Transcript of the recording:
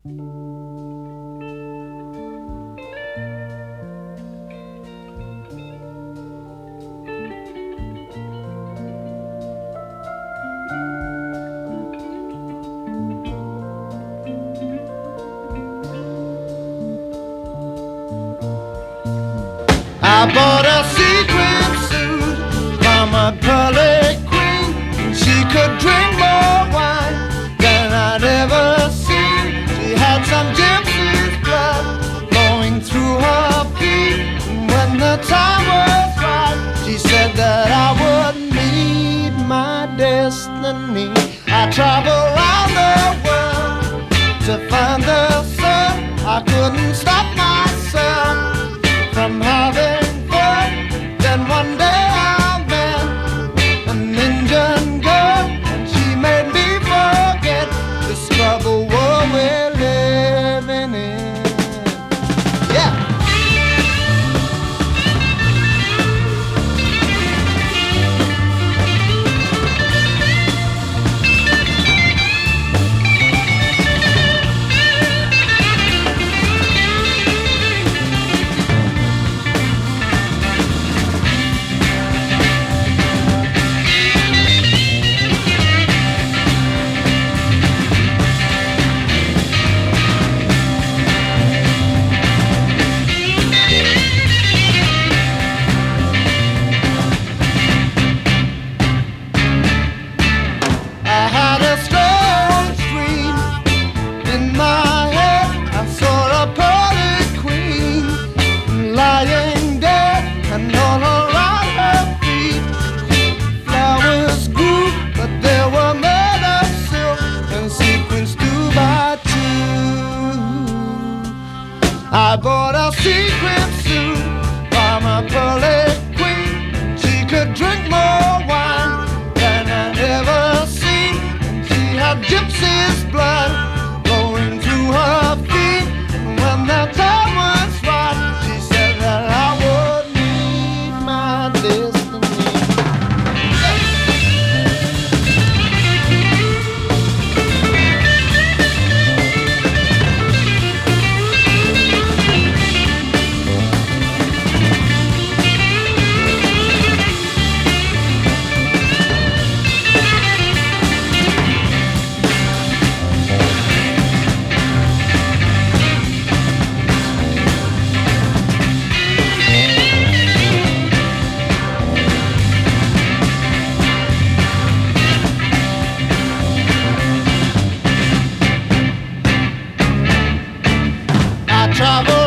I bought a sequin suit from a pearly queen. She could drink more wine than I'd ever seen. She had some gypsy's blood flowing through her feet. And when the time was right, she said that I would meet my destiny. I traveled around the world to find the sun. I couldn't stop myself from having fun. Then one day I met an Indian girl, and she made me forget the struggle world we're living in. Yeah. I bought a secret suit from a pearly queen. She could drink more wine than I'd ever seen. She had gypsy's blood flowing through her feet. And when that time was right, she said that I would meet my destiny. Trouble